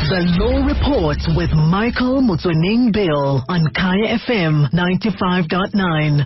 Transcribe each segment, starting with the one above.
The Law Report with Michael Mutsoning Bill on Kaya FM 95.9.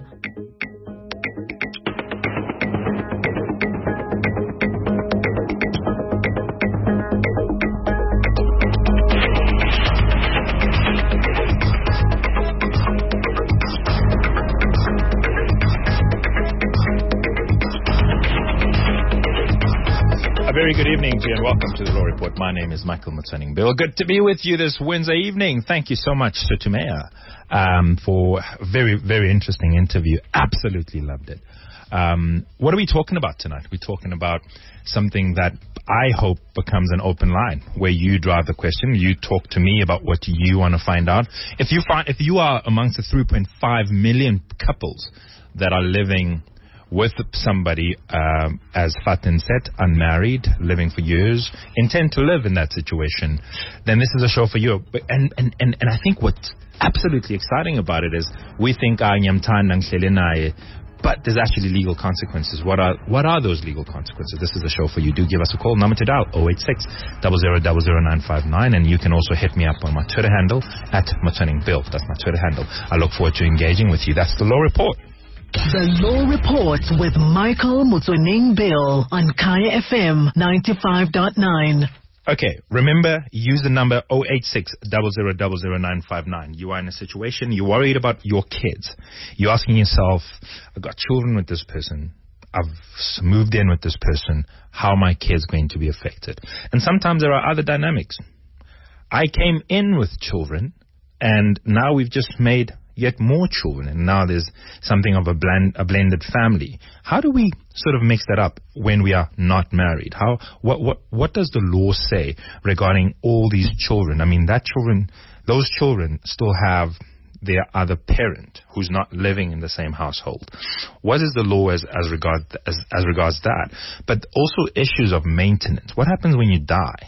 A very good evening to you and welcome to the Law Report. My name is Michael Mutsoning Bill. Good to be with you this Wednesday evening. Thank you so much to Tumea for a very, very interesting interview. Absolutely loved it. What are we talking about tonight? We're talking about something that I hope becomes an open line where you drive the question. You talk to me about what you want to find out. If you are amongst the 3.5 million couples that are living with somebody, as Fatin said, unmarried, living for years, intend to live in that situation, then this is a show for you. And I think what's absolutely exciting about it is we think but there's actually legal consequences. What are those legal consequences? This is a show for you. Do give us a call. Number to dial 086 000959, and you can also hit me up on my Twitter handle at Mutsoning Bill. That's my Twitter handle. I look forward to engaging with you. That's the Law Report. The Law Report with Michael Mutsoning Bill on Kaya FM 95.9. Okay, remember, use the number 086 000959. You are in a situation, you're worried about your kids. You're asking yourself, I've got children with this person. I've moved in with this person. How are my kids going to be affected? And sometimes there are other dynamics. I came in with children, and now we've just made yet more children, and now there's something of a blended family. How do we sort of mix that up when we are not married? What does the law say regarding all these children? I mean, those children still have their other parent who's not living in the same household. What is the law as regards that? But also issues of maintenance. What happens when you die?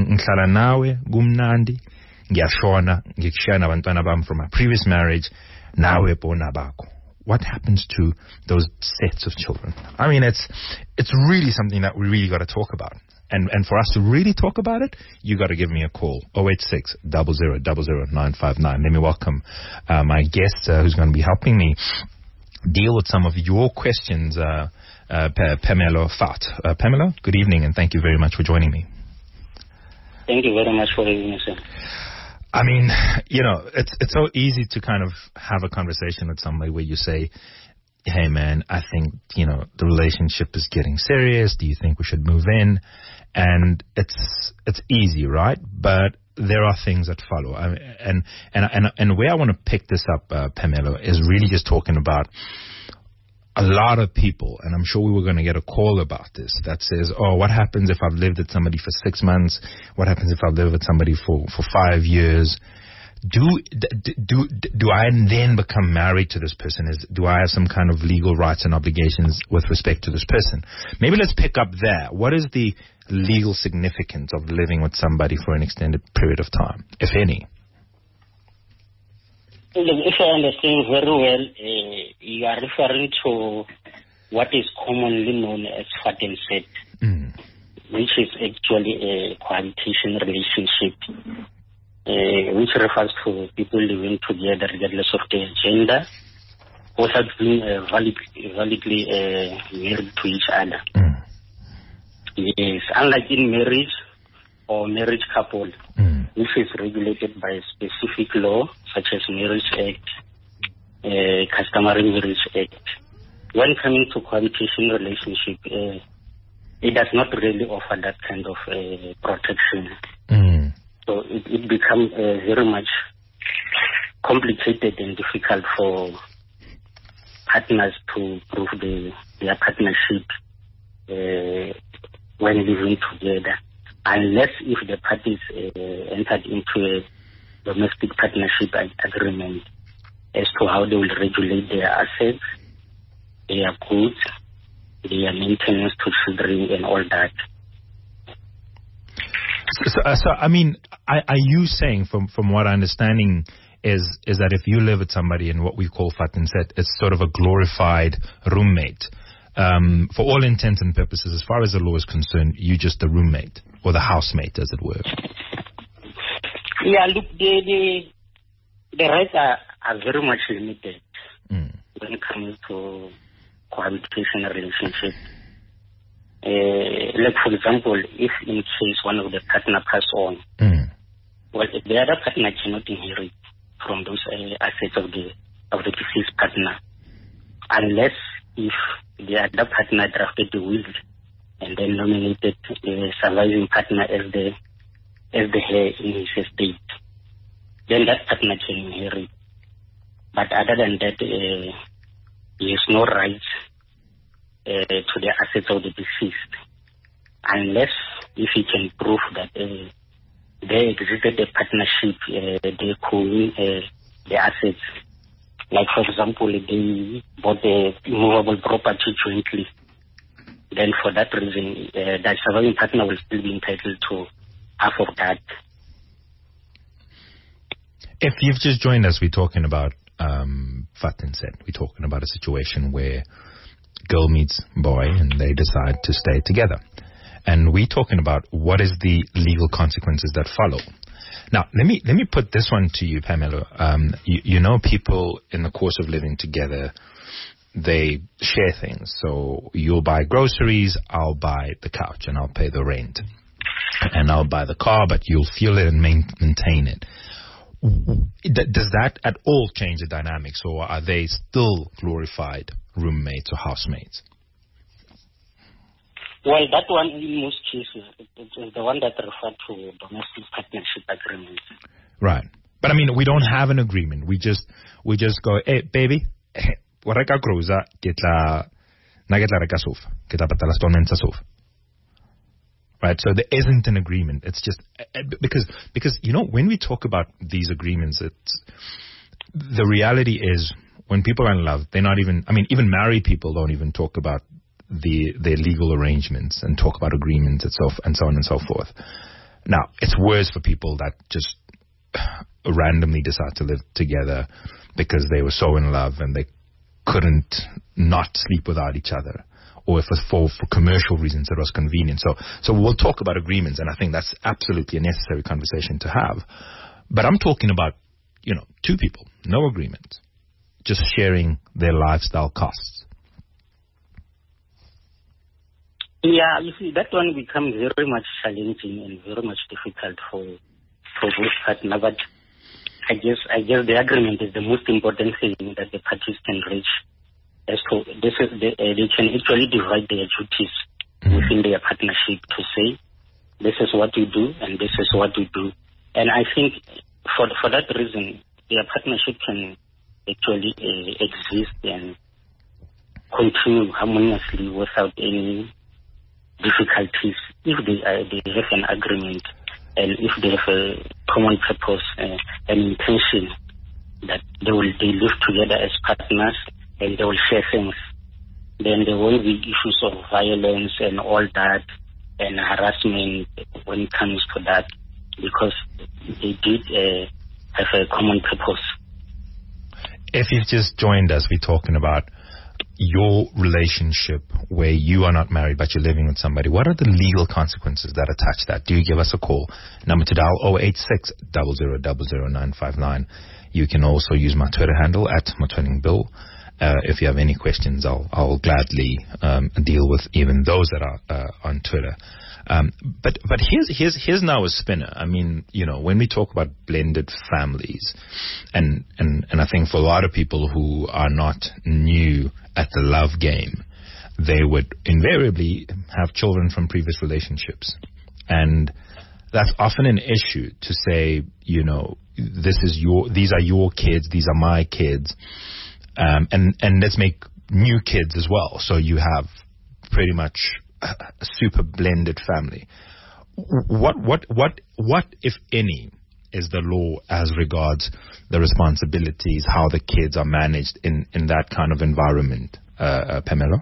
Ngiyashona, ngikushaya nabantwana bami from my previous marriage, nawe bona bakho. What happens to those sets of children? I mean, it's really something that we really got to talk about. And for us to really talk about it, you got to give me a call, 086 000959. Let me welcome my guest who's going to be helping me deal with some of your questions, Pamela Fat. Pamela, good evening, and thank you very much for joining me. Thank you very much for having me, sir. I mean, it's so easy to kind of have a conversation with somebody where you say, hey, man, I think, the relationship is getting serious. Do you think we should move in? And it's easy, right? But there are things that follow. And where I want to pick this up, Pamela, is really just talking about a lot of people, and I'm sure we were going to get a call about this, that says, oh, what happens if I've lived with somebody for 6 months? What happens if I've lived with somebody for 5 years? Do I then become married to this person? Do I have some kind of legal rights and obligations with respect to this person? Maybe let's pick up there. What is the legal significance of living with somebody for an extended period of time, if any? If I understand very well, you are referring to what is commonly known as Fatin set, which is actually a cohabitation relationship, which refers to people living together regardless of their gender, without being validly married to each other. Yes, unlike in marriage or marriage couple, which is regulated by a specific law, such as Marriage Act, Customary Marriage Act. When coming to cohabitation relationship, it does not really offer that kind of protection. So it becomes very much complicated and difficult for partners to prove their partnership when living together, unless if the parties entered into a domestic partnership agreement as to how they will regulate their assets, their goods, their maintenance to children and all that. So I mean, are you saying, from what I'm understanding, is that if you live with somebody in what we call Fatin set, it's sort of a glorified roommate. For all intents and purposes, as far as the law is concerned, you're just the roommate or the housemate, as it were. Yeah, look, the rights are very much limited when it comes to cohabitation relationship. Like, for example, if in case one of the partner pass on, well, the other partner cannot inherit from those assets of the deceased partner, unless if the other partner drafted the will and then nominated the surviving partner as the heir in his estate, then that partner can inherit. But other than that, he has no rights to the assets of the deceased, unless if he can prove that there existed a partnership, they co-own the assets. Like, for example, they bought a movable property jointly. Then for that reason, that surviving partner will still be entitled to half of that. If you've just joined us, we're talking about Fatin said. We're talking about a situation where girl meets boy and they decide to stay together. And we're talking about what is the legal consequences that follow. Now, let me put this one to you, Pamela. You know, people in the course of living together, they share things. So you'll buy groceries, I'll buy the couch, and I'll pay the rent. And I'll buy the car, but you'll fuel it and maintain it. Does that at all change the dynamics, or are they still glorified roommates or housemates? Well, that one in most cases is the one that referred to domestic partnership agreements. Right. But I mean, we don't have an agreement. We just go, hey, baby, wa reka cruiser, ke tla reka sofa, ke tla patala installments sofa. Right, so there isn't an agreement. It's just because you know, when we talk about these agreements, the reality is when people are in love, they're not even. I mean, even married people don't even talk about their legal arrangements and talk about agreements itself and so on and so forth. Now, it's worse for people that just randomly decide to live together because they were so in love and they couldn't not sleep without each other. Or if it's for commercial reasons it was convenient. So we'll talk about agreements, and I think that's absolutely a necessary conversation to have. But I'm talking about, you know, two people, no agreement, just sharing their lifestyle costs. Yeah, you see, that one becomes very much challenging and very much difficult for both partners. But I guess the agreement is the most important thing that the parties can reach. As to this is they can actually divide their duties within their partnership to say, this is what you do and this is what you do. And I think for that reason, their partnership can actually exist and continue harmoniously without any difficulties if they have an agreement and if they have a common purpose and intention that they live together as partners and they will share things. Then there won't be issues of violence and all that and harassment when it comes to that, because they did have a common purpose. If you've just joined us, we're talking about your relationship where you are not married but you're living with somebody. What are the legal consequences that attach that? Do you give us a call? Number to dial 086 00 959. You can also use my Twitter handle at MotweningBill. If you have any questions, I'll gladly deal with even those that are on Twitter. But here's now a spinner. I mean, you know, when we talk about blended families, and I think for a lot of people who are not new at the love game, they would invariably have children from previous relationships, and that's often an issue to say, you know, these are your kids, these are my kids, and let's make new kids as well. So you have pretty much a super blended family. What if any is the law as regards the responsibilities, how the kids are managed in that kind of environment, Pamela?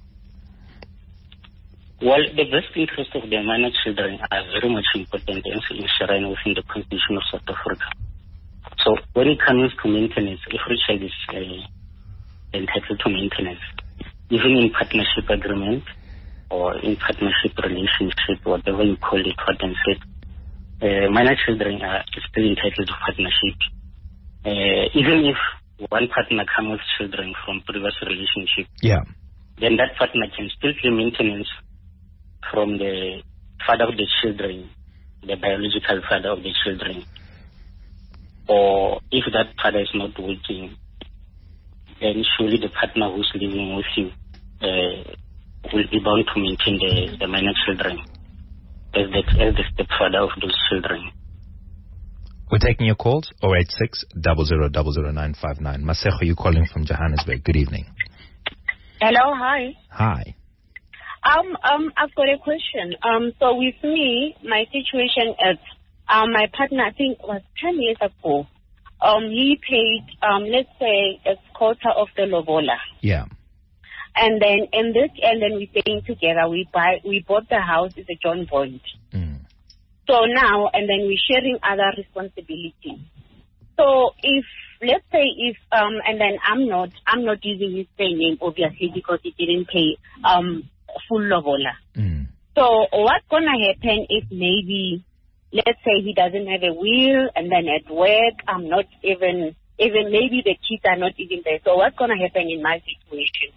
Well, the best interest of the minor children are very much important and enshrined within the Constitution of South Africa. So when it comes to maintenance, every child is entitled to maintenance, even in partnership agreement or in partnership relationship, whatever you call it, what and said. minor children are still entitled to partnership. Even if one partner comes with children from previous relationship, then that partner can still pay maintenance from the father of the children, the biological father of the children. Or if that father is not working, then surely the partner who's living with you will be bound to maintain the minor children as the stepfather of those children. We're taking your calls, 086 00 00959. Masego, you calling from Johannesburg. Good evening. Hello, hi. Hi. I've got a question. So with me, my situation is, my partner, I think it was 10 years ago, he paid, let's say, a quarter of the lobola. Yeah. And then we're staying together. We bought the house. It's a joint bond. So now, and then we're sharing other responsibilities. So if, let's say, and then I'm not using his name, obviously, because he didn't pay full lobola. So what's gonna happen if maybe, let's say, he doesn't have a will, and then at work I'm not even maybe the kids are not even there. So what's gonna happen in my situation?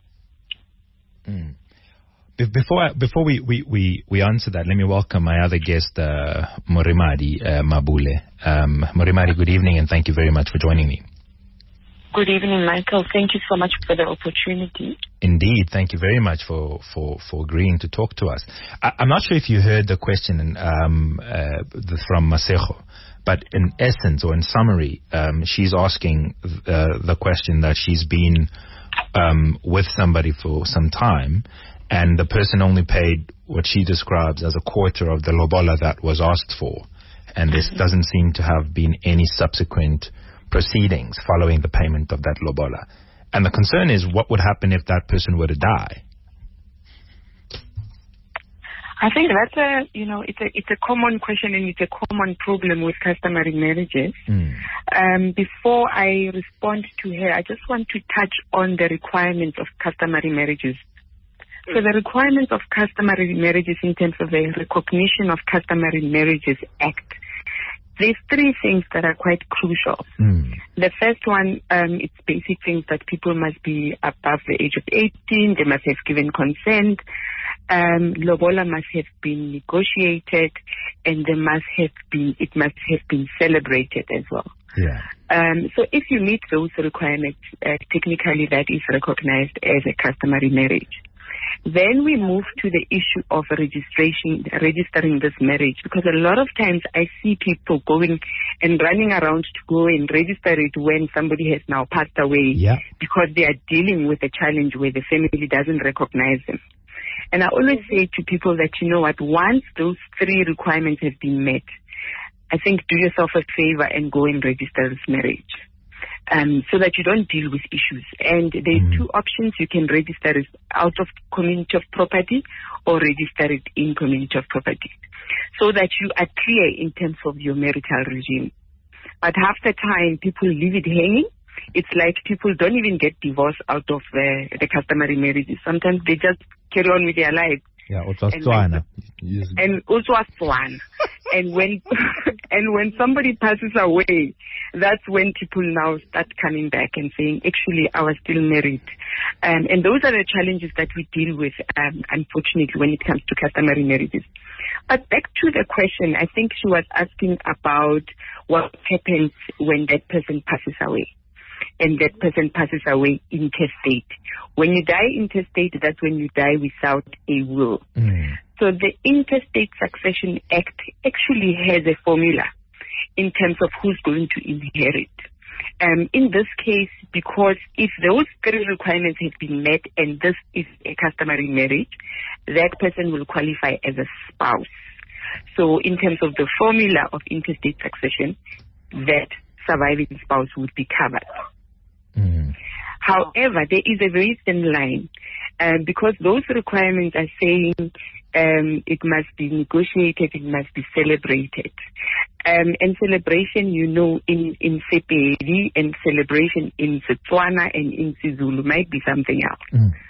Before we answer that, let me welcome my other guest, Morimadi Mabule. Morimadi, good evening, and thank you very much for joining me. Good evening, Michael. Thank you so much for the opportunity. Indeed, thank you very much for agreeing to talk to us. I'm not sure if you heard the question from Masego, but in essence or in summary, she's asking the question that she's been with somebody for some time, and the person only paid what she describes as a quarter of the lobola that was asked for. And this doesn't seem to have been any subsequent proceedings following the payment of that lobola. And the concern is, what would happen if that person were to die? I think that's it's a common question, and it's a common problem with customary marriages. Before I respond to her, I just want to touch on the requirements of customary marriages. So the requirements of customary marriages in terms of the Recognition of Customary Marriages Act, there's three things that are quite crucial. The first one, it's basic things that people must be above the age of 18, they must have given consent, lobola must have been negotiated, and it must have been celebrated as well. So if you meet those requirements, technically that is recognized as a customary marriage. Then we move to the issue of registering this marriage, because a lot of times I see people going and running around to go and register it when somebody has now passed away, because they are dealing with a challenge where the family doesn't recognize them. And I always say to people that, you know what, once those three requirements have been met, I think do yourself a favor and go and register this marriage. So that you don't deal with issues. And there's two options. You can register it out of community of property or register it in community of property, so that you are clear in terms of your marital regime. But half the time, people leave it hanging. It's like people don't even get divorced out of the customary marriages. Sometimes they just carry on with their lives. Yeah, and also a swan. And when somebody passes away, that's when people now start coming back and saying, actually, I was still married. And those are the challenges that we deal with, unfortunately, when it comes to customary marriages. But back to the question, I think she was asking about what happens when that person passes away. And that person passes away intestate. When you die intestate, that's when you die without a will. So the Intestate Succession Act actually has a formula in terms of who's going to inherit. In this case, because if those three requirements have been met and this is a customary marriage, that person will qualify as a spouse. So in terms of the formula of intestate succession, that surviving spouse would be covered. However, there is a very thin line, because those requirements are saying it must be negotiated, it must be celebrated. And celebration, you know, in Sepedi, and celebration in Setswana and in Sizulu might be something else.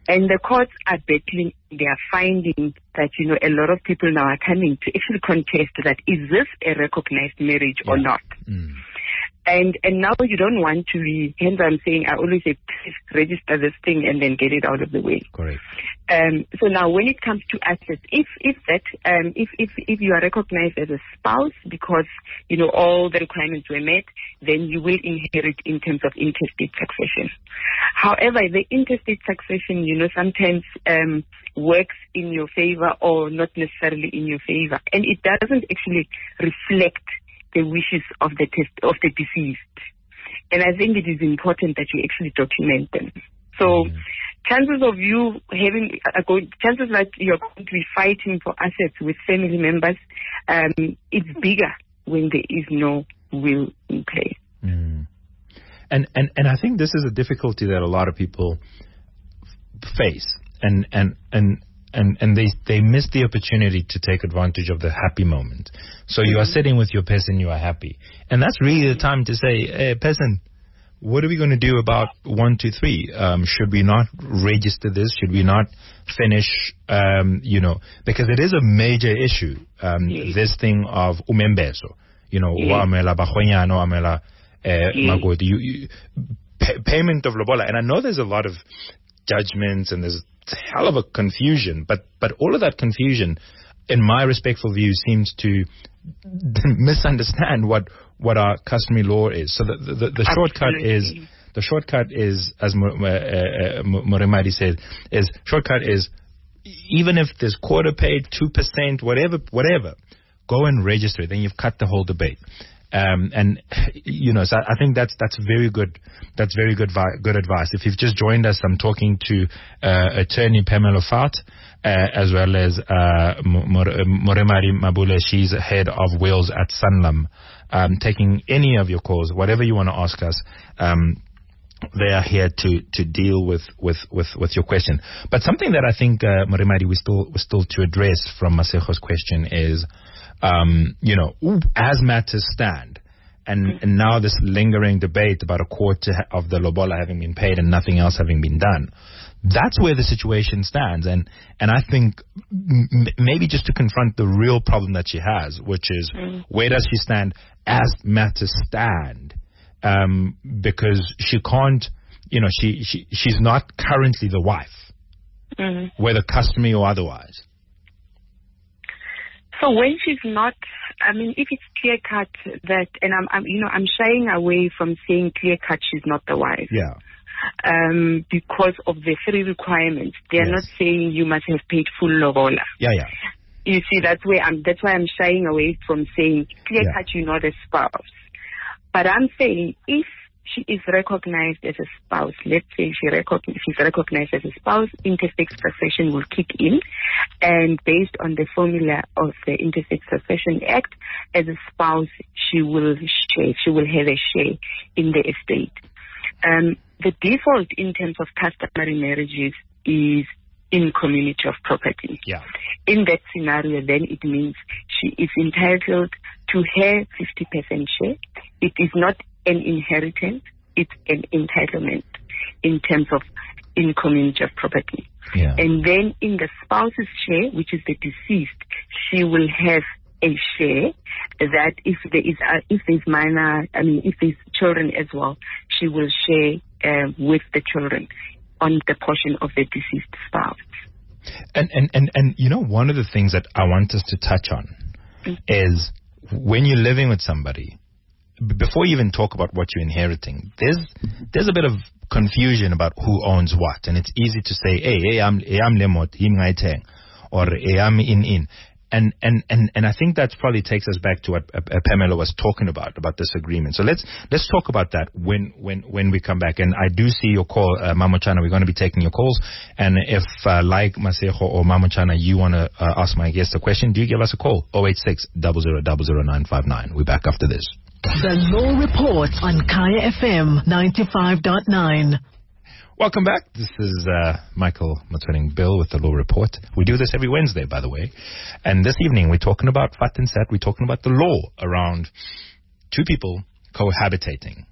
And the courts are battling. They are finding that, a lot of people now are coming to actually contest that, is this a recognized marriage or not? And now you don't want to be, hence I'm saying, I always say, please register this thing and then get it out of the way. Correct. So now when it comes to assets, if you are recognized as a spouse because, all the requirements were met, then you will inherit in terms of intestate succession. However, the intestate succession, sometimes works in your favor or not necessarily in your favor. And it doesn't actually reflect the wishes of the deceased. And I think it is important that you actually document them. So chances of you chances that you're going to be fighting for assets with family members, it's bigger when there is no will in play. And I think this is a difficulty that a lot of people face, and they miss the opportunity to take advantage of the happy moment. So you are sitting with your person, you are happy, and that's really the time to say, hey, person, what are we going to do about 1, 2, 3? Should we not register this? Should we not finish? Because it is a major issue. This thing of umembeso, wamela bakhonyana, wamela magodi, payment of lobola. And I know there's a lot of judgments and there's a hell of a confusion, but all of that confusion, in my respectful view, seems to misunderstand what our customary law is. So the shortcut is, as Moremadi said, even if there's quarter paid, 2%, whatever, go and register it. Then you've cut the whole debate. So I think that's very good. That's very good advice. If you've just joined us, I'm talking to attorney Pamela Fart, as well as Moremadi Mabule. She's head of Wills at Sanlam. Taking any of your calls, whatever you want to ask us. They are here to deal with your question. But something that I think, Moremadi, we still to address from Masejo's question is, as matters stand, and now this lingering debate about a quarter of the lobola having been paid and nothing else having been done, that's where the situation stands. And I think maybe just to confront the real problem that she has, which is where does she stand as matters stand? Because she can't, she's not currently the wife, whether customary or otherwise. So when she's not, if it's clear cut that, and I'm shying away from saying clear cut she's not the wife. Yeah. Because of the 3 requirements, they are not saying you must have paid full lobola. Yeah. You see, that's why I'm shying away from saying clear cut you're not a spouse. But I'm saying if she is recognized as a spouse, let's say she's recognized as a spouse, intestate succession will kick in, and based on the formula of the Intestate Succession Act, as a spouse, she will have a share in the estate. The default in terms of customary marriages is in community of property. Yeah. In that scenario, then it means she is entitled to her 50% share. It is not an inheritance, it's an entitlement in terms of in community of property. Yeah. And then in the spouse's share, which is the deceased, she will have a share that if there's children as well, she will share with the children on the portion of the deceased spouse. And one of the things that I want us to touch on is when you're living with somebody, before you even talk about what you're inheriting, there's a bit of confusion about who owns what, and it's easy to say, hey, I'm lemot, him ngaiteng, or hey, I'm in. And I think that probably takes us back to what Pamela was talking about this agreement. So let's talk about that when we come back. And I do see your call, Mamochana. We're going to be taking your calls. And if like Masejo or Mamochana, you want to ask my guest a question, do give us a call, 086 00 00959. We're back after this. The Law Report on Kaya FM 95.9. Welcome back. This is Michael Motsoeneng-Bill with the Law Report. We do this every Wednesday, by the way. And this evening, we're talking about Fat and Sat. We're talking about the law around two people cohabitating.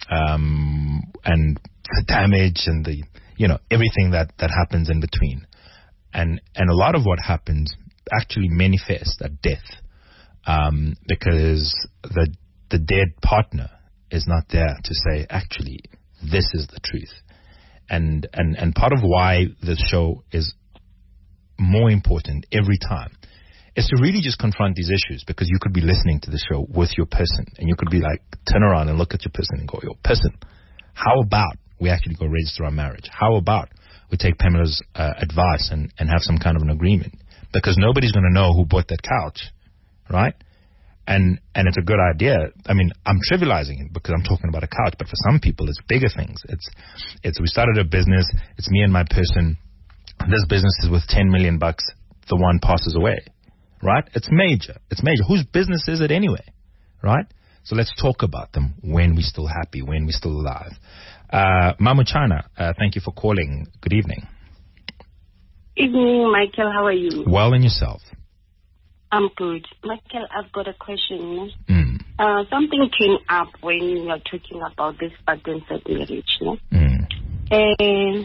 and the damage and the, everything that happens in between. And a lot of what happens actually manifests at death, because the dead partner is not there to say, actually, this is the truth. And part of why this show is more important every time is to really just confront these issues, because you could be listening to the show with your person, and you could be like, turn around and look at your person and go, yo, person, how about we actually go register our marriage? How about we take Pamela's advice and have some kind of an agreement? Because nobody's going to know who bought that couch, right? And it's a good idea. I mean, I'm trivializing it because I'm talking about a couch, but for some people, it's bigger things. It's we started a business. It's me and my person. This business is worth $10 million. The one passes away, right? It's major. It's major. Whose business is it anyway, right? So let's talk about them when we're still happy, when we're still alive. Mamu Chana, thank you for calling. Good evening. Evening, Michael. How are you? Well, and yourself? I'm good. Michael, I've got a question. Something came up when you were talking about this pattern-set marriage. No? In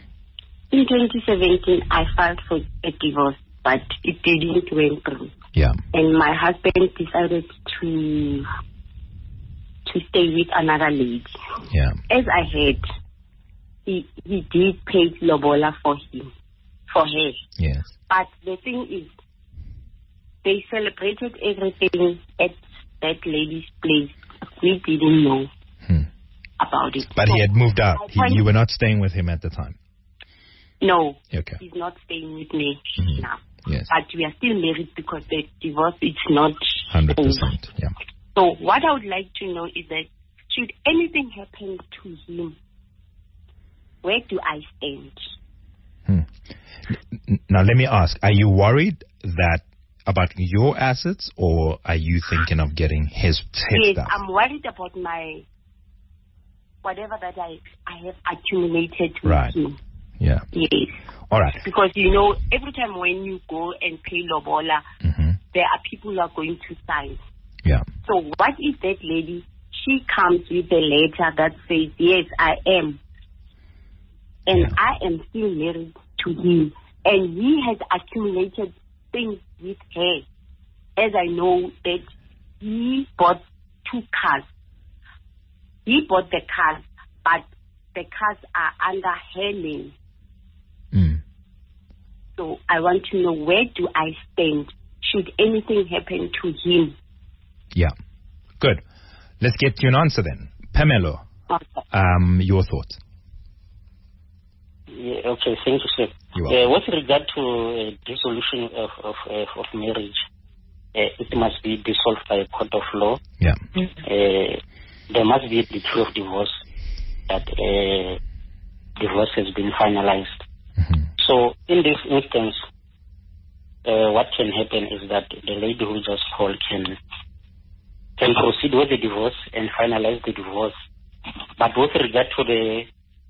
2017, I filed for a divorce, but it didn't went through. Yeah. And my husband decided to stay with another lady. Yeah. As I heard, he did pay lobola for her. Yes. But the thing is, they celebrated everything at that lady's place. We didn't know about it. But he had moved out. You were not staying with him at the time? No. Okay. He's not staying with me now. Yes. But we are still married because the divorce is not 100%. over. Yeah. So what I would like to know is that should anything happen to him, where do I stand? Now let me ask, are you worried about your assets, or are you thinking of getting his yes, stuff? I'm worried about my whatever that I have accumulated with him. Yeah. Yes. All right. Because, every time when you go and pay lobola, there are people who are going to sign. Yeah. So what if that lady, she comes with a letter that says, yes, I am. And I am still married to him. And he has accumulated things with her. As I know that he bought 2 cars. He bought the cars, but the cars are under her name. So I want to know, where do I stand? Should anything happen to him? Yeah. Good. Let's get you an answer then. Pamela, your thoughts? Yeah, okay, thank you, sir. With regard to dissolution of marriage, it must be dissolved by a court of law. Yeah. There must be a decree of divorce that divorce has been finalized. So in this instance, what can happen is that the lady who just called can proceed with the divorce and finalize the divorce. But with regard to the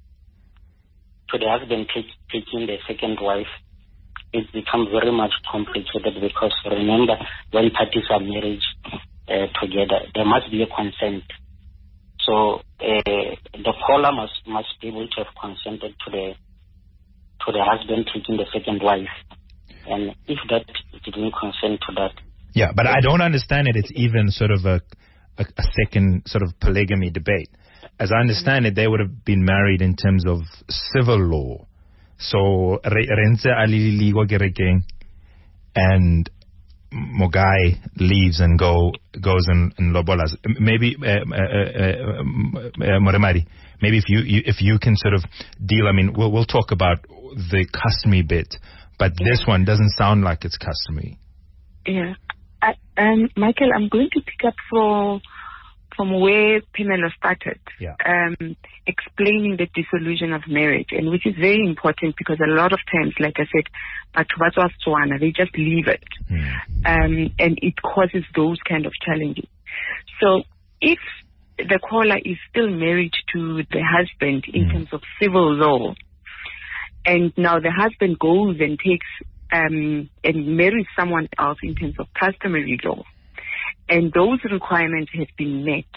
husband taking the second wife, it becomes very much complicated, because remember, when parties are married together, there must be a consent. So the caller must be able to have consented to the husband taking the second wife, and if that didn't consent to that. Yeah, but I don't understand it. It's even sort of a second sort of polygamy debate. As I understand it, they would have been married in terms of civil law. So Renze Ali Ligo and Mogai leaves and goes in lobolas. Maybe Moremari, maybe if you can sort of deal. I mean, we'll talk about the customary bit, but this one doesn't sound like it's customary. Yeah. Michael, I'm going to pick up from where Pamela started, explaining the dissolution of marriage, and which is very important, because a lot of times, like I said, they just leave it, and it causes those kind of challenges. So if the caller is still married to the husband in terms of civil law, and now the husband goes and takes and marries someone else in terms of customary law, and those requirements have been met,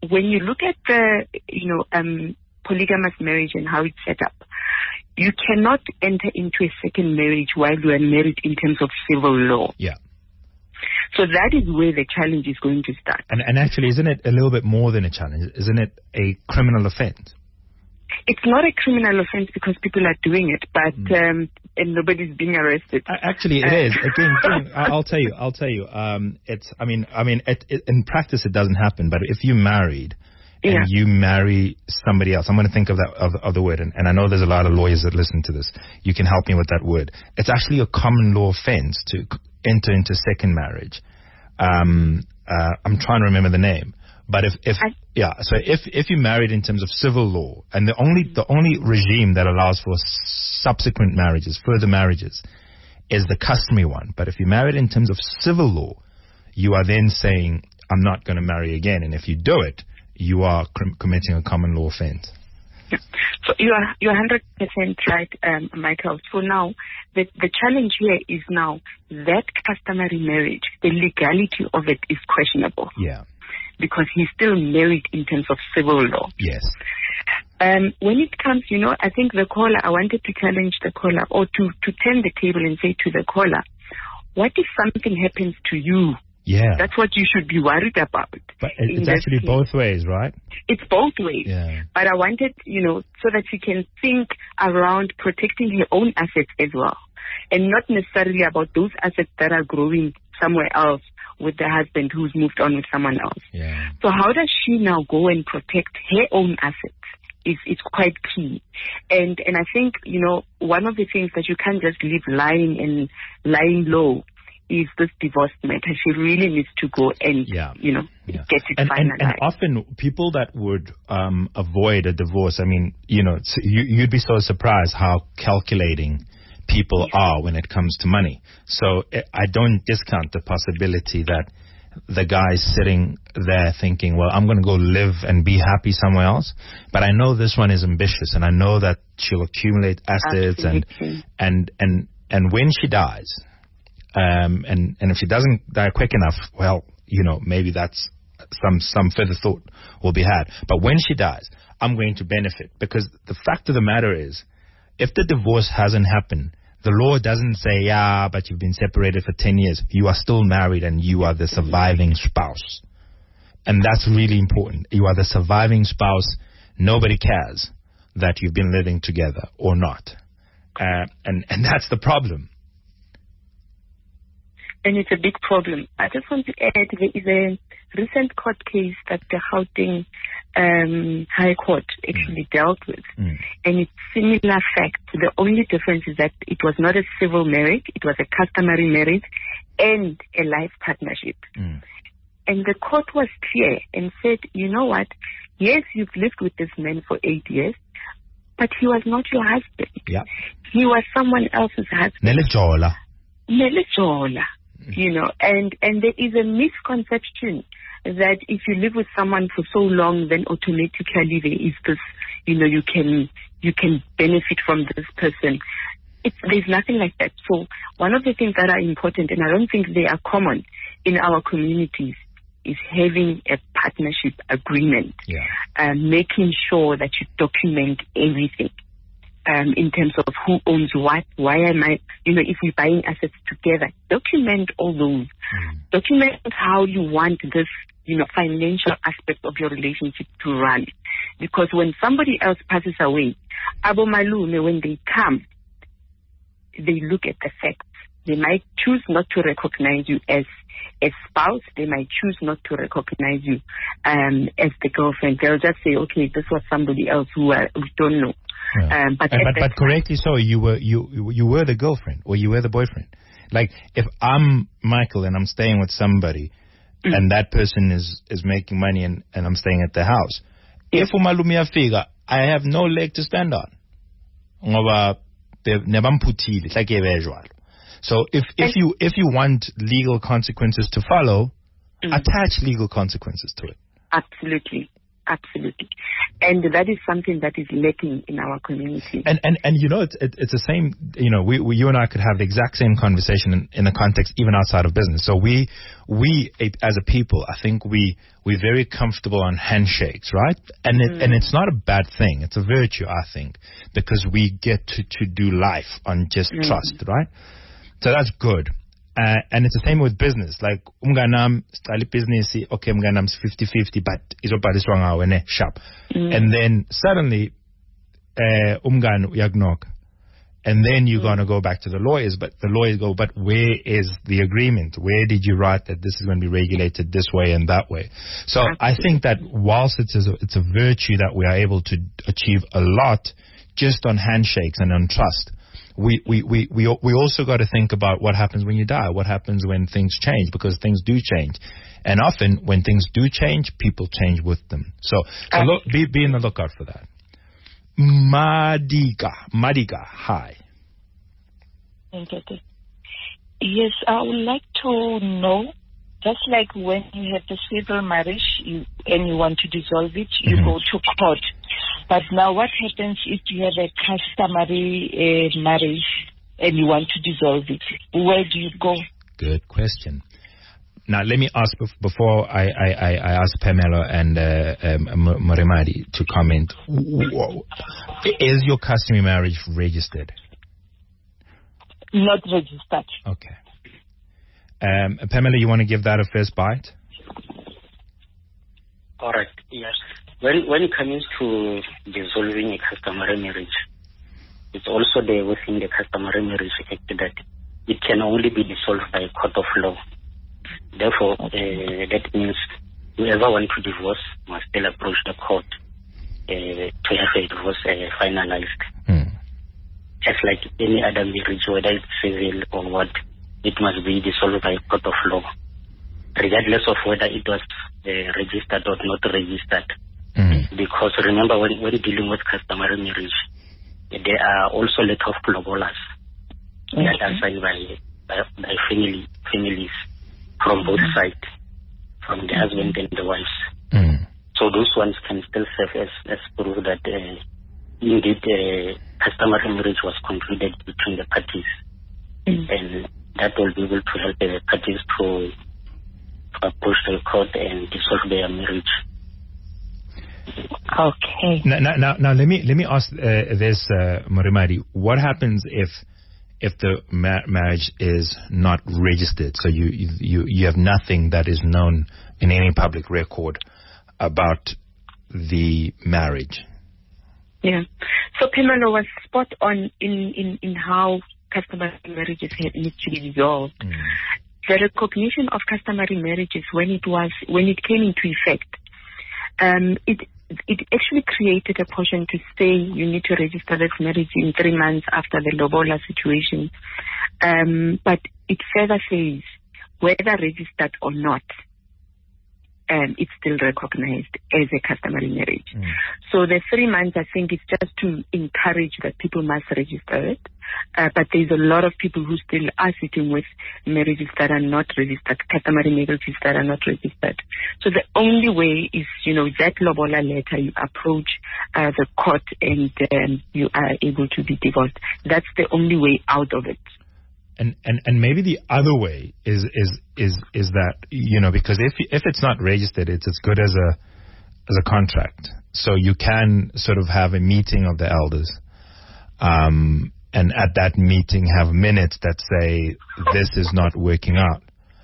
when you look at the, polygamous marriage and how it's set up, you cannot enter into a second marriage while you are married in terms of civil law. Yeah. So that is where the challenge is going to start. And actually, isn't it a little bit more than a challenge? Isn't it a criminal offense? It's not a criminal offense because people are doing it, but and nobody's being arrested. Actually, it is. Again, I'll tell you. It's. I mean, in practice, it doesn't happen. But if you married and you marry somebody else, I'm going to think of that of the word. And I know there's a lot of lawyers that listen to this. You can help me with that word. It's actually a common law offense to enter into second marriage. I'm trying to remember the name. But if you married in terms of civil law, and the only regime that allows for subsequent marriages, further marriages, is the customary one. But if you married in terms of civil law, you are then saying, I'm not going to marry again. And if you do it, you are committing a common law offense. Yeah. So you're 100% right, Michael. So now the challenge here is now that customary marriage, the legality of it is questionable. Yeah. Because he's still married in terms of civil law. Yes. When it comes, I think the caller, I wanted to challenge the caller or to turn the table and say to the caller, what if something happens to you? Yeah. That's what you should be worried about. But it's actually both ways, right? It's both ways. Yeah. But I wanted, so that she can think around protecting her own assets as well. And not necessarily about those assets that are growing somewhere else with the husband who's moved on with someone else. Yeah. So how does she now go and protect her own assets? It's quite key. And I think, one of the things that you can't just leave lying low is this divorce matter. She really needs to go and, get it finalized. And often people that would avoid a divorce, you'd be so surprised how calculating people are when it comes to money. So I don't discount the possibility that the guy's sitting there thinking, well, I'm going to go live and be happy somewhere else. But I know this one is ambitious, and I know that she'll accumulate assets. And when she dies, and if she doesn't die quick enough, well, maybe that's some further thought will be had. But when she dies, I'm going to benefit, because the fact of the matter is, if the divorce hasn't happened, the law doesn't say, but you've been separated for 10 years. You are still married and you are the surviving spouse. And that's really important. You are the surviving spouse. Nobody cares that you've been living together or not. And that's the problem. And it's a big problem. I just want to add, there is a recent court case that the Gauteng High Court actually dealt with. And it's similar fact. The only difference is that it was not a civil marriage, it was a customary marriage and a life partnership. And the court was clear and said, you know what, yes, you've lived with this man for 8 years, but he was not your husband. Yeah. He was someone else's husband. Nelejola. And there is a misconception that if you live with someone for so long, then automatically there is this, you can benefit from this person. There's nothing like that. So one of the things that are important, and I don't think they are common in our communities, is having a partnership agreement, making sure that you document everything. In terms of who owns what, why am I, if we're buying assets together, document all those. Document how you want this, financial aspect of your relationship to run. Because when somebody else passes away, Abo Malume, when they come, they look at the facts. They might choose not to recognize you as a spouse. They might choose not to recognize you as the girlfriend. They'll just say, okay, this was somebody else who we don't know. Yeah. But correctly so, you were the girlfriend or you were the boyfriend. Like if I'm Michael and I'm staying with somebody and that person is making money and I'm staying at their house, if umalumia figure, I have no leg to stand on. So if you want legal consequences to follow, attach legal consequences to it. Absolutely. Absolutely. And that is something that is lacking in our community. And you know, it's the same, you know, you and I could have the exact same conversation in the context even outside of business. So we as a people, I think we're very comfortable on handshakes, right? And it's not a bad thing. It's a virtue, I think, because we get to do life on just trust, right? So that's good. And it's the same with business. Like, umganam, style business, okay, umganam's 50-50, but it's about this wrong, sharp. And then suddenly, umgan yagnok. And then you're going to go back to the lawyers, but the lawyers go, but where is the agreement? Where did you write that this is going to be regulated this way and that way? So I think that whilst it's a virtue that we are able to achieve a lot just on handshakes and on trust, we also got to think about what happens when you die, what happens when things change, because things do change. And often when things do change, people change with them. So look, be in the lookout for that. Madiga, hi. Yes, I would like to know, just like when you have a civil marriage and you want to dissolve it, you go to court. But now what happens if you have a customary marriage and you want to dissolve it? Where do you go? Good question. Now, let me ask, before I ask Pamela and Morimadi to comment, is your customary marriage registered? Not registered. Okay. Pamela, you want to give that a first bite? All right, yes. When it comes to dissolving a customary marriage, it's also there within the Customary Marriage Act that it can only be dissolved by a court of law. Therefore, that means whoever wants to divorce must still approach the court to have a divorce finalized. Just like any other marriage, whether it's civil or what, it must be dissolved by a court of law, regardless of whether it was registered or not registered. Because remember, when dealing with customary marriage, there are also a lot of lobolas that are signed by families from both sides, from the husband and the wives. So those ones can still serve as proof that indeed customary marriage was concluded between the parties, and that will be able to help the parties to approach the court and dissolve their marriage. Okay. Now let me ask this, Morimadi. What happens if the marriage is not registered? So you have nothing that is known in any public record about the marriage. Yeah. So Pamela was spot on in how customary marriages need to be dissolved. The recognition of customary marriages when it came into effect, it actually created a portion to say you need to register this marriage in 3 months after the lobola situation. But it further says whether registered or not, it's still recognized as a customary marriage. So the 3 months, I think, is just to encourage that people must register it. But there's a lot of people who still are sitting with marriages that are not registered, customary marriages that are not registered. So the only way is, that lobola letter, you approach the court and you are able to be divorced. That's the only way out of it. And maybe the other way is that, because if it's not registered, it's as good as a contract. So you can sort of have a meeting of the elders, and at that meeting have minutes that say this is not working out,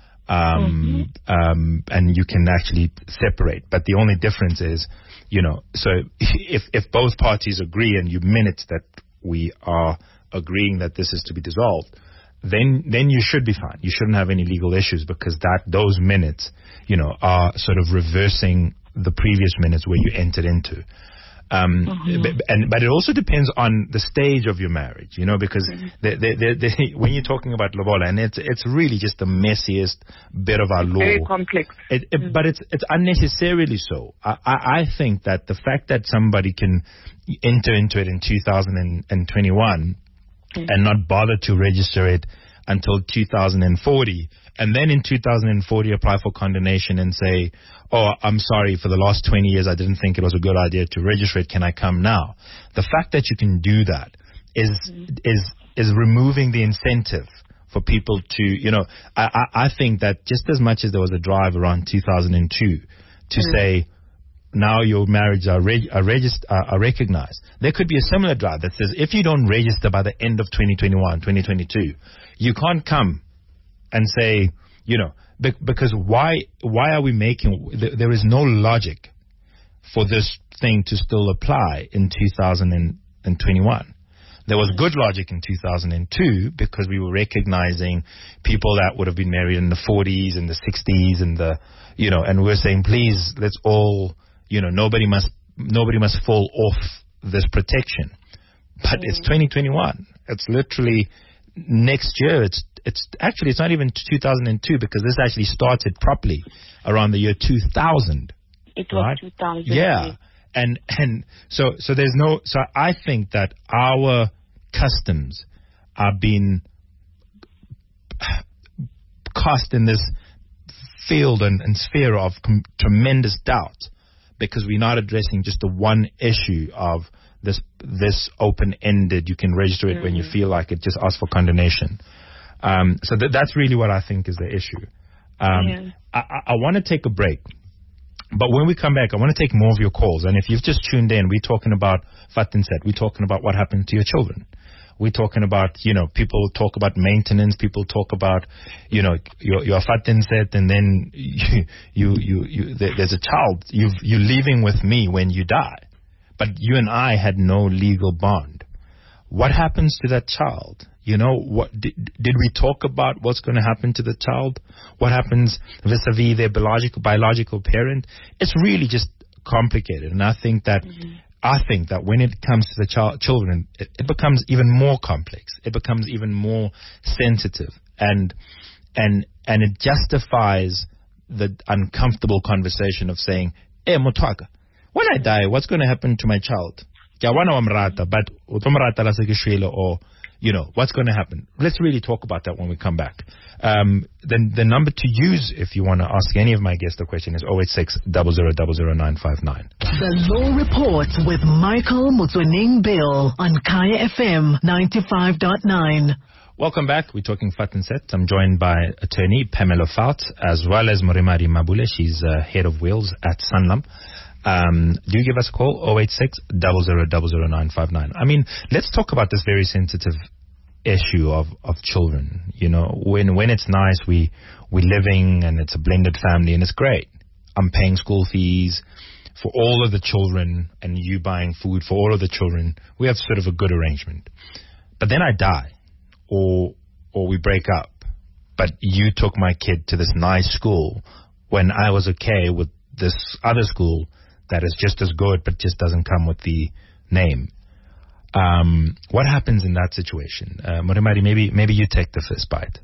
and you can actually separate. But the only difference is, so if both parties agree and you minutes that we are agreeing that this is to be dissolved, then you should be fine. You shouldn't have any legal issues, because those minutes, are sort of reversing the previous minutes where you entered into. But it also depends on the stage of your marriage, because when you're talking about lobola, and it's really just the messiest bit of our law. Very complex. But it's unnecessarily so. I think that the fact that somebody can enter into it in 2021 and not bother to register it until 2040, and then in 2040 apply for condonation and say, oh, I'm sorry, for the last 20 years I didn't think it was a good idea to register it, can I come now? The fact that you can do that is removing the incentive for people to, you know, I think that just as much as there was a drive around 2002 to say, now your marriages are recognized, there could be a similar drive that says, if you don't register by the end of 2021, 2022, you can't come and say, you know, because why are we making, there is no logic for this thing to still apply in 2021. There was good logic in 2002 because we were recognizing people that would have been married in the 40s and the 60s and the, you know, and we're saying, please, let's all, you know, nobody must fall off this protection. But it's 2021. It's literally next year. It's not even 2002 because this actually started properly around the year 2000. It was right? 2000. Yeah. And so there's no, so I think that our customs are being cast in this field and sphere of tremendous doubt because we're not addressing just the one issue of this open-ended, you can register it when you feel like it, just ask for condonation. So that's really what I think is the issue. I want to take a break. But when we come back, I want to take more of your calls. And if you've just tuned in, we're talking about Fatinset. We're talking about what happened to your children. We're talking about, you know, people talk about maintenance. People talk about, you know, your Fatinset, and then there's a child. You're leaving with me when you die. But you and I had no legal bond. What happens to that child? You know, what did we talk about what's going to happen to the child? What happens vis-a-vis their biological parent? It's really just complicated. And I think that when it comes to the children, it becomes even more complex. It becomes even more sensitive. And it justifies the uncomfortable conversation of saying, hey, Mutwaka, when I die, what's going to happen to my child? But or, you know, what's going to happen? Let's really talk about that when we come back. Then the number to use if you want to ask any of my guests the question is 086 0000 959. The Law Report with Michael Mutsoening Bill on Kaya FM 95.9. Welcome back. We're talking Fatinset. I'm joined by attorney Pamela Fout as well as Morimari Mabule. She's head of wills at Sanlam. Do give us a call, 086 0000 959. I mean, let's talk about this very sensitive issue of children. You know, when it's nice, we're living and it's a blended family and it's great. I'm paying school fees for all of the children and you buying food for all of the children. We have sort of a good arrangement. But then I die or we break up. But you took my kid to this nice school when I was okay with this other school that is just as good but just doesn't come with the name. What happens in that situation? Morimari, maybe you take the first bite.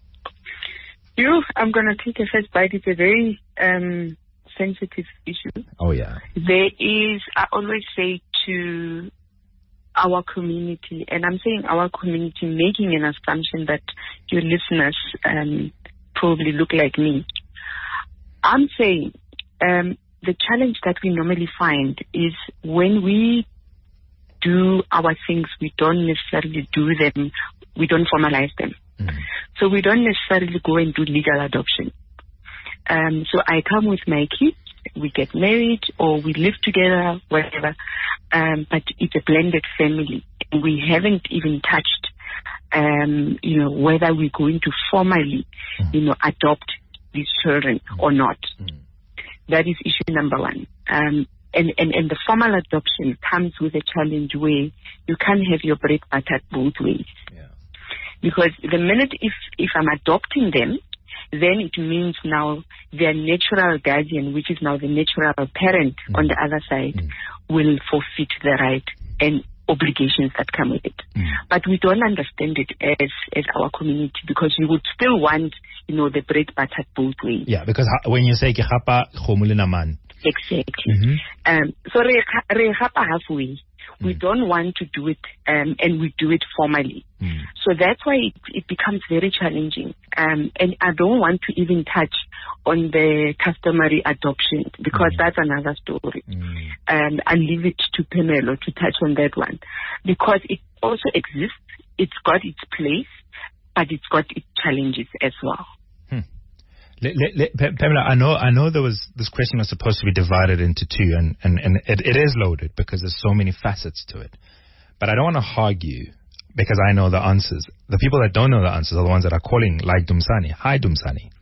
I'm going to take a first bite. It's a very sensitive issue. Oh, yeah. I always say to our community, and I'm saying our community, making an assumption that your listeners probably look like me. I'm saying the challenge that we normally find is when we do our things, we don't necessarily do them, we don't formalize them. So we don't necessarily go and do legal adoption. So I come with my kids, we get married or we live together, whatever, but it's a blended family. And we haven't even touched, whether we're going to formally, adopt these children or not. That is issue number one. And the formal adoption comes with a challenge where you can't have your bread buttered both ways. Yeah. Because the minute if I'm adopting them, then it means now their natural guardian, which is now the natural parent on the other side, will forfeit the right and obligations that come with it. But we don't understand it as our community because we would still want, the bread buttered both ways. Yeah, because when you say ke gapa khomule na man. Exactly. So re gapa halfway. We don't want to do it, and we do it formally. So that's why it becomes very challenging. And I don't want to even touch on the customary adoption, because that's another story. I'll leave it to Pamela to touch on that one, because it also exists. It's got its place, but it's got its challenges as well. Pamela, I know this question was supposed to be divided into two, and it is loaded because there's so many facets to it. But I don't want to hog you because I know the answers. The people that don't know the answers are the ones that are calling, like Dumsani. Hi, Dumsani.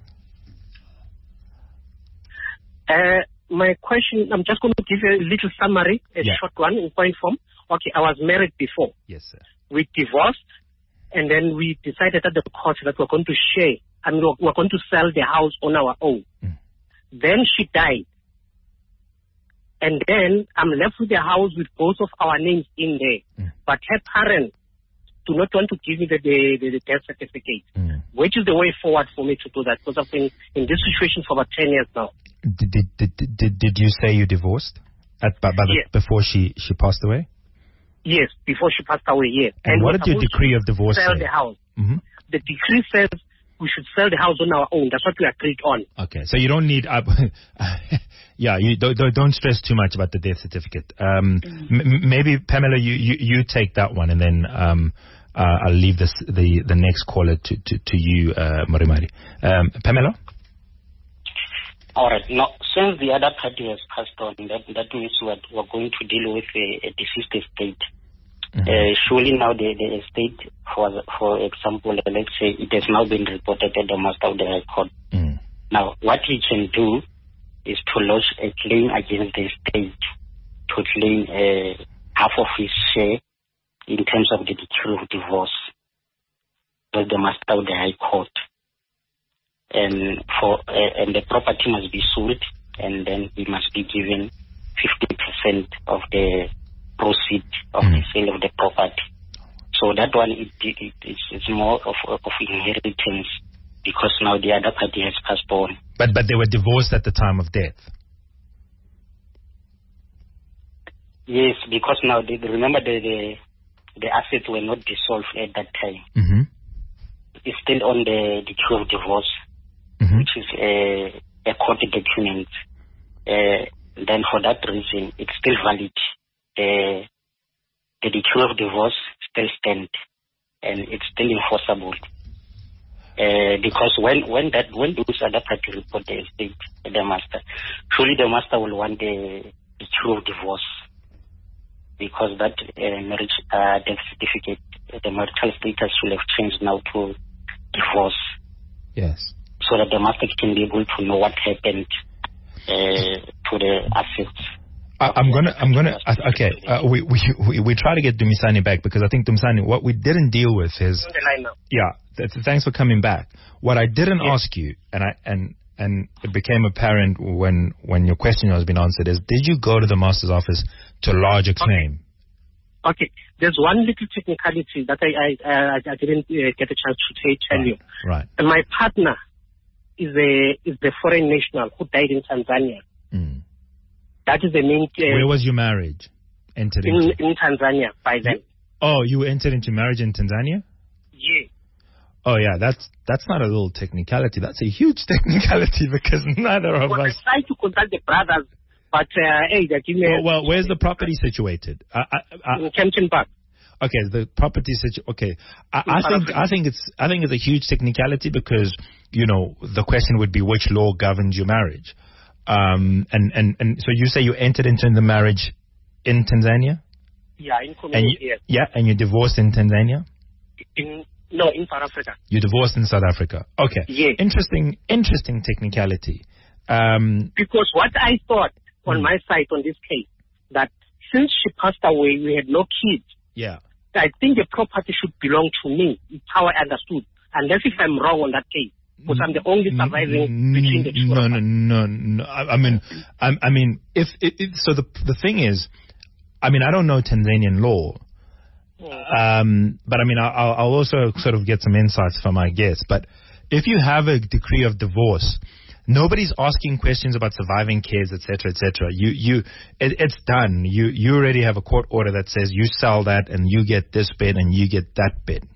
My question, I'm just going to give you a little summary, short one in point form. Okay, I was married before. Yes, sir. We divorced, and then we decided at the court that we're going to share. And we're going to sell the house on our own. Then she died. And then I'm left with the house with both of our names in there. But her parents do not want to give me the death certificate. Which is the way forward for me to do that? Because I've been in this situation for about 10 years now. Did you say you divorced before she passed away? Yes, before she passed away, yes. And what did your decree of divorce say? Sell the house. The decree says we should sell the house on our own. That's what we agreed on. Okay, so you don't need... you don't stress too much about the death certificate. Maybe, Pamela, you take that one, and then I'll leave the next caller to you, Morimari. Pamela? All right. Now, since the other party has passed on, that means we're going to deal with a deceased estate. Surely now the estate, for example, let's say it has now been reported at the Master of the High Court. Now, what he can do is to lodge a claim against the estate to claim half of his share in terms of the decree of divorce with the Master of the High Court. And the property must be sold, and then he must be given 50% of the proceeds of the sale of the property. So that one it's more of inheritance, because now the other party has passed on. But they were divorced at the time of death. Yes, because now remember the assets were not dissolved at that time. It's still on the decree of divorce, which is a court document. Then for that reason, it's still valid. The decree of divorce still stands, and it's still enforceable. Because when those other parties report the estate, the master, surely the master will want the decree of divorce, because that marriage death certificate, the marital status will have changed now to divorce. Yes. So that the master can be able to know what happened to the assets. We try to get Dumisani back, because I think Dumisani, what we didn't deal with is, on the line now. Thanks for coming back. What I didn't ask you, and it became apparent when your question was being answered, is did you go to the master's office to lodge a claim? Okay. There's one little technicality that I didn't get a chance to tell you. Right. And my partner is the foreign national who died in Tanzania. That is the main... Where was your marriage entered into? In Tanzania, by then. Oh, you entered into marriage in Tanzania? Yeah. Oh, yeah, that's not a little technicality. That's a huge technicality, because neither of us... I tried to contact the brothers, but they give me... Well, where's the property situated? In Kempton Park. Okay, the property situation. Okay, I think it's a huge technicality, because the question would be which law governs your marriage. And so you say you entered into the marriage in Tanzania? Yeah, in community, yes. Yeah, and you divorced in Tanzania? In South Africa. You divorced in South Africa. Okay. Yeah. Interesting technicality. Because what I thought on my side on this case, that since she passed away, we had no kids. Yeah. I think the property should belong to me. It's how I understood. Unless if I'm wrong on that case. Because I'm the only surviving between the two. No. I mean, so the thing is, I mean, I don't know Tanzanian law, but I mean, I'll also sort of get some insights from my guests. But if you have a decree of divorce, Nobody's asking questions about surviving kids, etc., etc. It's done. You already have a court order that says you sell that and you get this bit and you get that bit.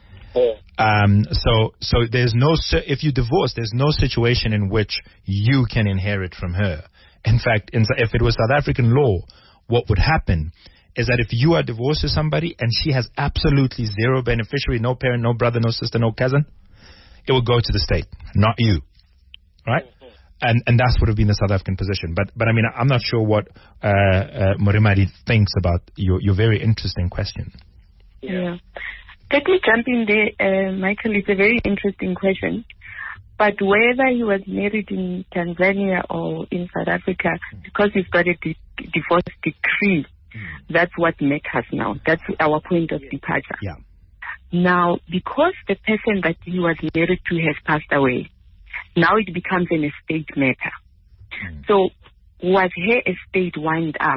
So there's no, if you divorce, there's no situation in which you can inherit from her. In fact, if it was South African law, what would happen is that if you are divorced to somebody and she has absolutely zero beneficiary, no parent, no brother, no sister, no cousin, it would go to the state, not you. Right? And that's would have been the South African position. But I mean, I'm not sure what Morimari thinks about your very interesting question. Yeah. Let me jump in there, Michael. It's a very interesting question. But whether he was married in Tanzania or in South Africa, because he's got a divorce decree, that's what matters now. That's our point of departure. Yeah. Now, because the person that he was married to has passed away, now it becomes an estate matter. So was her estate wound up?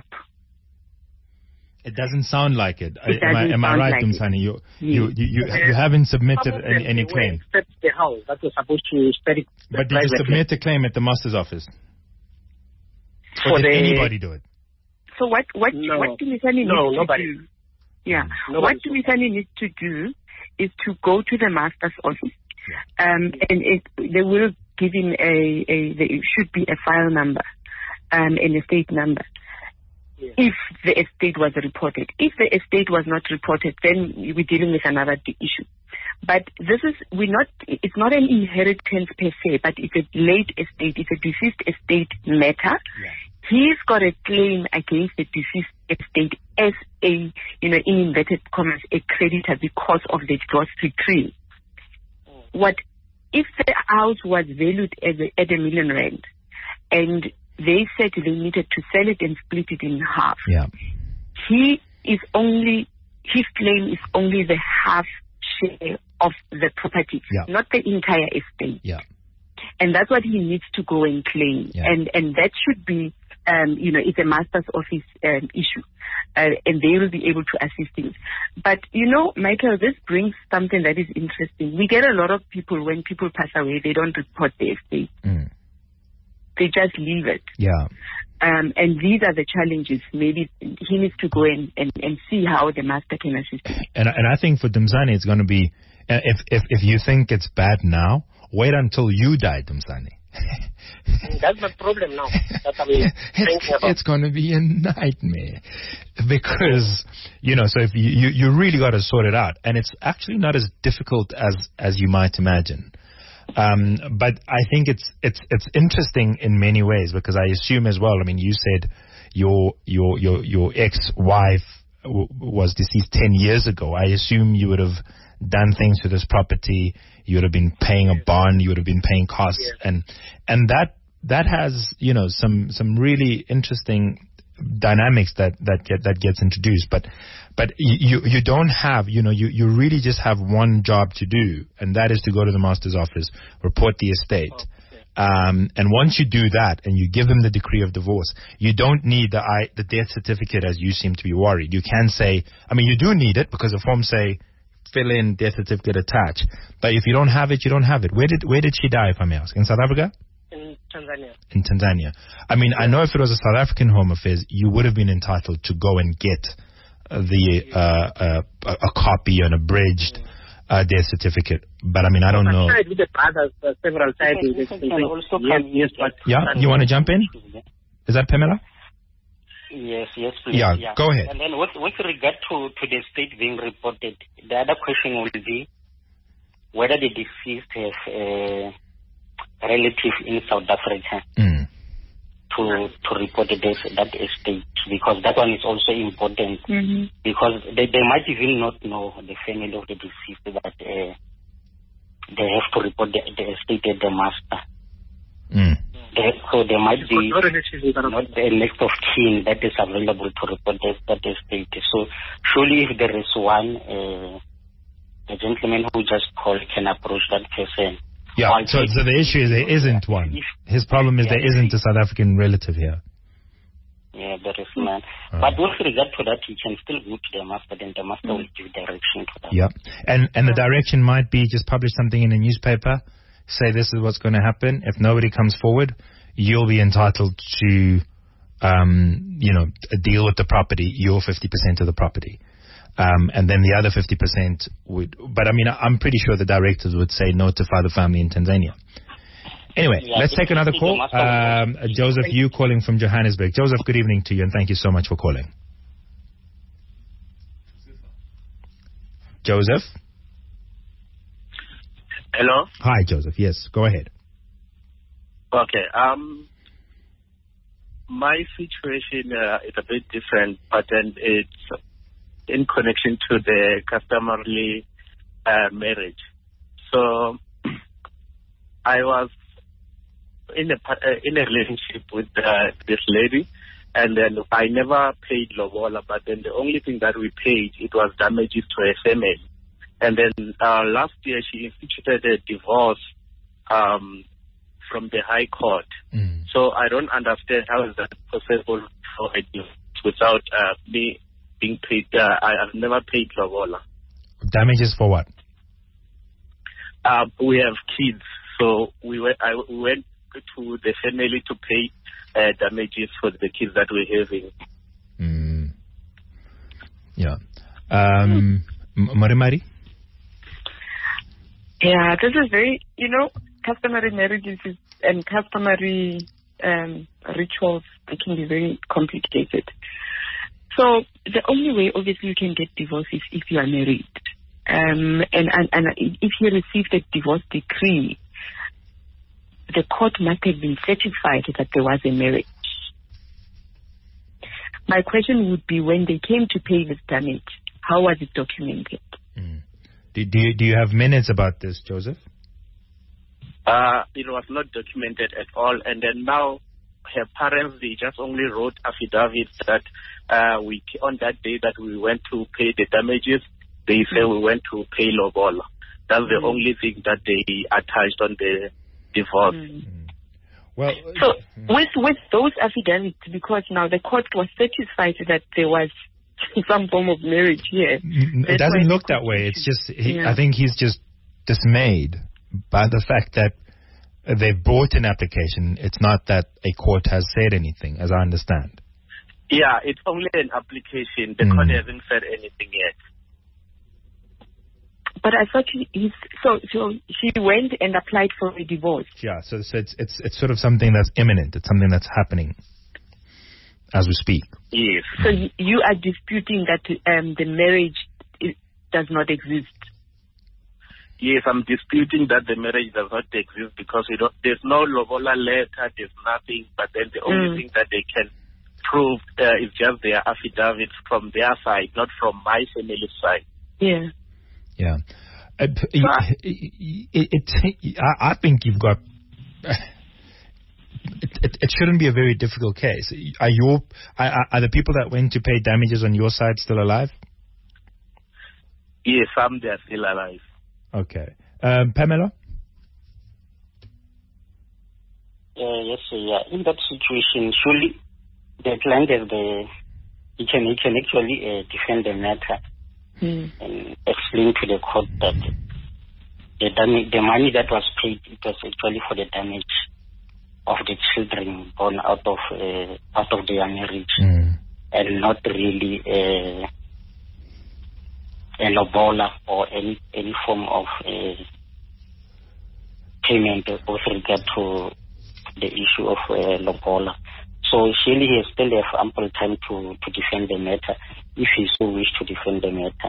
It doesn't sound like it. Am I right, Dumsani? You haven't submitted any claim. Except the house that was supposed to study. But did you submit a claim at the master's office? Or did anybody do it? So what Dumisani needs to do? Yeah. What Dumisani needs to do is to go to the master's office. And they will give him there should be a file number, an estate number. Yeah. If the estate was reported. If the estate was not reported, then we're dealing with another issue. But it's not an inheritance per se, but it's a late estate, it's a deceased estate matter. Yeah. He's got a claim against the deceased estate as a, in inverted commas, a creditor because of the divorce decree. What if the house was valued at R1 million and they said they needed to sell it and split it in half? Yeah. His claim is only the half share of the property, not the entire estate. Yeah. And that's what he needs to go and claim. Yeah. And that should be, it's a master's office issue. And they will be able to assist him. But, Michael, this brings something that is interesting. We get a lot of people, when people pass away, they don't report the estate. They just leave it. Yeah. And these are the challenges. Maybe he needs to go and see how the master can assist him. And I think for Dumsani, it's going to be, if you think it's bad now, wait until you die, Dumsani. That's the problem now. That's what I'm thinking about. It's going to be a nightmare because, so if you really got to sort it out. And it's actually not as difficult as you might imagine. But I think it's interesting in many ways because I assume as well. I mean, you said your ex-wife was deceased 10 years ago. I assume you would have done things to this property. You would have been paying a bond. You would have been paying costs, and that has some really interesting dynamics that gets introduced. But you don't have you really just have one job to do, and that is to go to the master's office, report the estate. And once you do that and you give them the decree of divorce, you don't need the death certificate as you seem to be worried. You can say, you do need it because the forms say fill in death certificate attached. But if you don't have it, you don't have it. Where did she die, if I may ask? In South Africa? In Tanzania. In Tanzania. I know if it was a South African Home Affairs, you would have been entitled to go and get a copy, an abridged death certificate. But I don't know. I tried with the brothers several times. Yeah, you want to jump in? Is that Pamela? Yes, please. Yeah, go ahead. And then with regard to the estate being reported, the other question will be whether the deceased has a relative in South Africa to report that estate, because that one is also important, because they might even not know, the family of the deceased, that they have to report the estate at the master. So there might be not a list of kin that is available to report that estate. So surely if there is one, the gentleman who just called can approach that person. Yeah, so the issue is there isn't one. His problem is there isn't a South African relative here. Yeah, there is none. But with regard to that, he can still go to the master, then the master will give direction to that. Yeah, and the direction might be just publish something in a newspaper, say this is what's going to happen. If nobody comes forward, you'll be entitled to, deal with the property, your 50% of the property. And then the other 50% would, but I mean, I'm pretty sure the directors would say notify the family in Tanzania. Anyway, let's take another call. Joseph, you calling from Johannesburg. Joseph, good evening to you, and thank you so much for calling. Joseph? Hello? Hi, Joseph. Yes, go ahead. Okay. My situation is a bit different, but then it's in connection to the customary marriage. So I was in a relationship with this lady, and then I never paid lobola, but then the only thing that we paid, it was damages to a family. And then last year she instituted a divorce from the High Court. So I don't understand how is that possible for a divorce without me being paid. I've never paid lobola. Damages for what? We have kids, so we went to the family to pay damages for the kids that we're having. Yeah. Marimari? Yeah, this is very, customary marriages and customary rituals, they can be very complicated. So the only way, obviously, you can get divorced is if you are married. And if you received a divorce decree, the court must have been certified that there was a marriage. My question would be, when they came to pay this damage, how was it documented? Do you have minutes about this, Joseph? It was not documented at all. And then now her parents, they just only wrote affidavits that on that day that we went to pay the damages, they say we went to pay lobola. That's the only thing that they attached on the divorce. Well, so with those affidavits, because now the court was satisfied that there was some form of marriage here. It doesn't look that way. It's just, I think he's just dismayed by the fact that they brought an application. It's not that a court has said anything, as I understand. Yeah, it's only an application. The court hasn't said anything yet. But I thought so she went and applied for a divorce. Yeah, so it's sort of something that's imminent. It's something that's happening as we speak. Yes. So you are disputing that the marriage does not exist. Yes, I'm disputing that the marriage does not exist because there's no lobola letter, there's nothing, but then the only thing that they can prove is just their affidavits from their side, not from my family's side. Yeah. Yeah. I think you've got... It shouldn't be a very difficult case. Are the people that went to pay damages on your side still alive? Yes, some they are still alive. Okay. Pamela? Yes, in that situation, surely the client has he can actually defend the matter and explain to the court that the money that was paid, it was actually for the damage of the children born out of their marriage, and not really a lobola or any form of payment with regard to the issue of lobola. So surely he still have ample time to defend the matter if he so wish to defend the matter.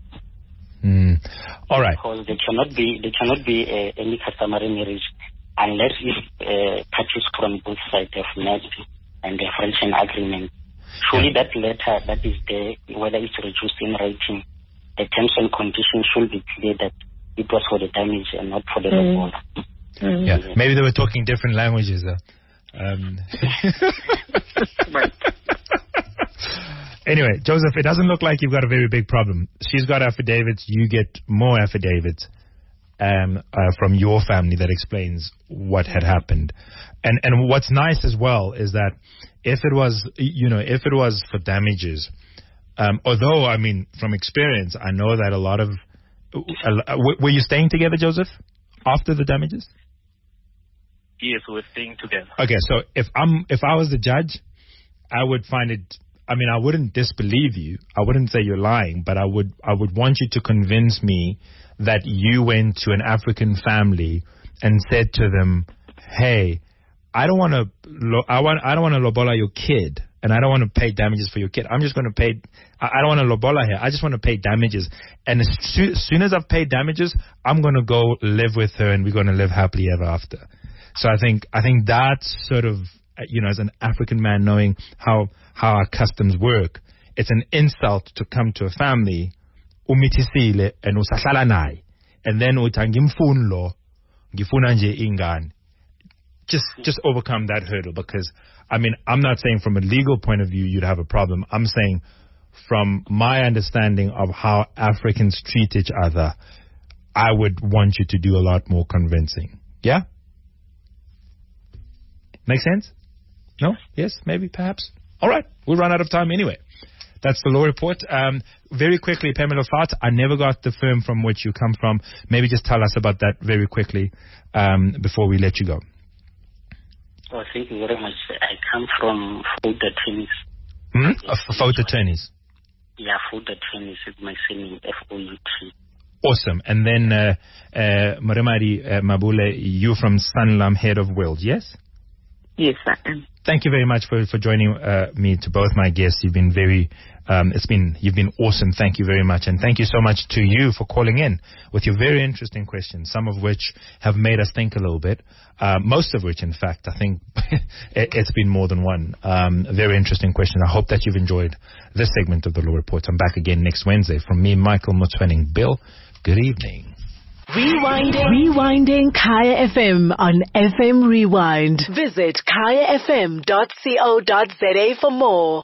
All right. Because there cannot be any customary marriage unless if parties from both sides have met and they have reached an agreement. Surely that letter that is there, whether it's reduced in writing, the terms and conditions should be clear that it was for the damage and not for the lobola. Yeah, maybe they were talking different languages. Anyway, Joseph, it doesn't look like you've got a very big problem. She's got affidavits. You get more affidavits from your family that explains what had happened. And what's nice as well is that if it was for damages, although, I mean, from experience, I know that a lot of... were you staying together, Joseph? after the damages? Yes, we're staying together. Okay, so if I was the judge, I would find it. I mean, I wouldn't disbelieve you. I wouldn't say you're lying, but I would want you to convince me that you went to an African family and said to them, "Hey, I don't want to lobola your kid, and I don't want to pay damages for your kid. I'm just going to pay. I don't want to lobola her. I just want to pay damages. And as soon as I've paid damages, I'm going to go live with her, and we're going to live happily ever after." So I think that's sort of, as an African man, knowing how our customs work, it's an insult to come to a family, umithisile and usahlala naye, and then uthi ngimfunlo, ngifuna nje ingane. Just overcome that hurdle, because I mean, I'm not saying from a legal point of view you'd have a problem. I'm saying from my understanding of how Africans treat each other, I would want you to do a lot more convincing. Yeah? Make sense? No? Yes? Maybe? Perhaps? All right. We'll run out of time anyway. That's the law report. Very quickly, Pamela Fart, I never got the firm from which you come from. Maybe just tell us about that very quickly before we let you go. Oh, thank you very much. I come from Food Attorneys. Food Attorneys? Yeah, Food Attorneys is my surname, F-O-U-T. Awesome. And then Maremari Mabule, you from Sanlam, Head of Wills, yes? Yes, I am. Thank you very much for joining me, to both my guests. You've been you've been awesome. Thank you very much. And thank you so much to you for calling in with your very interesting questions, some of which have made us think a little bit, most of which, in fact, I think it's been more than one. Very interesting question. I hope that you've enjoyed this segment of the Law Report. I'm back again next Wednesday. From me, Michael Motsoeneng Bill, good evening. Rewinding Kaya FM on FM Rewind. Visit kayafm.co.za for more.